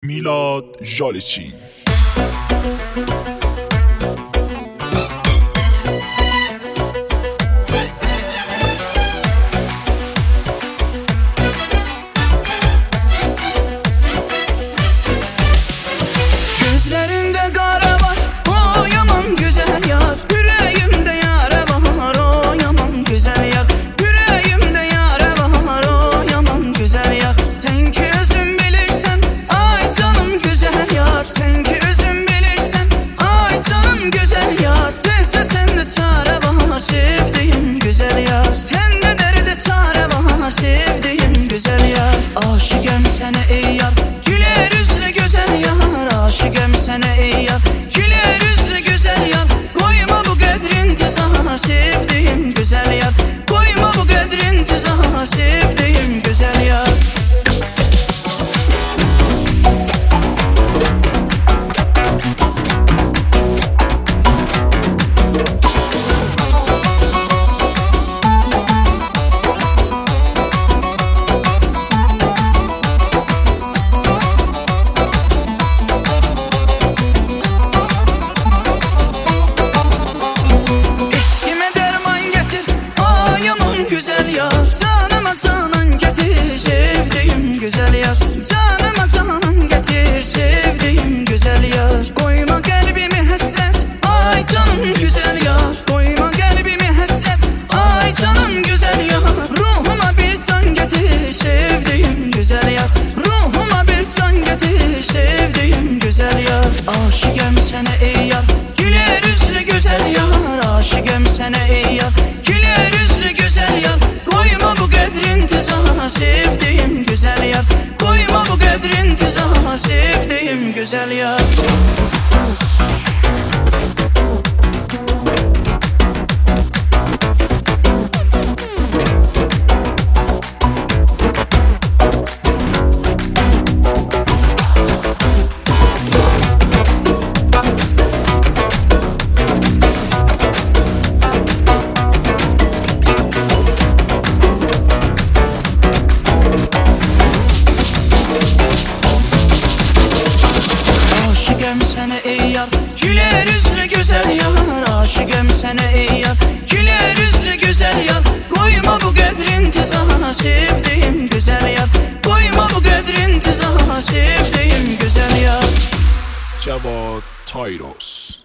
Milad Jaleçi. Gözlerinde kara var, o yaman güzel yar. Yüreğimde yare var, o yaman güzel yar. Yüreğimde yare var, o yaman güzel yar. Sen ki özün bilirsen, ay canım güzel yar. Sen ki özün bilirsen, ay canım güzel yar. Dese sende çare var, sevdiğim güzel yar. Sende derde çare var, sevdiğim güzel yar. Aşıkım sana ey yar, güler yüzlü güzel yar. Aşıkım sana ey yar, güler yüzlü güzel yar. Koyma bu kadrin tuzağa, sevdiğim güzel yar. Koyma bu kadrin tuzağa, sevdiğim güzel yar. Güzel yar, canıma canan getir, sevdiğim güzel yar. Canıma canan getir, sevdiğim güzel yar. Koyma kalbimi hasret, ay canım güzel yar. Koyma kalbimi hasret, ay canım güzel yar. Ruhuma bir can getir, sevdiğim güzel yar. Ruhuma bir can getir, sevdiğim güzel yar. Aşıkım sana ey yar, güler yüzlü güzel yar. Aşıkım sana ey yar, güler yüzlü güzel yar. Koyma bu kadrin tuzağa, sevdiğim güzel yar. Koyma bu kadrin tuzağa, sevdiğim güzel yar. Aşıkım sana ey yar, güler yüzlü güzel yar. Aşıkım sana ey yar, güler yüzlü güzel yar. Koyma bu kadrin tuzağa, sevdiğim güzel yar. Koyma bu kadrin tuzağa, sevdiğim güzel yar. Cevat Tayros.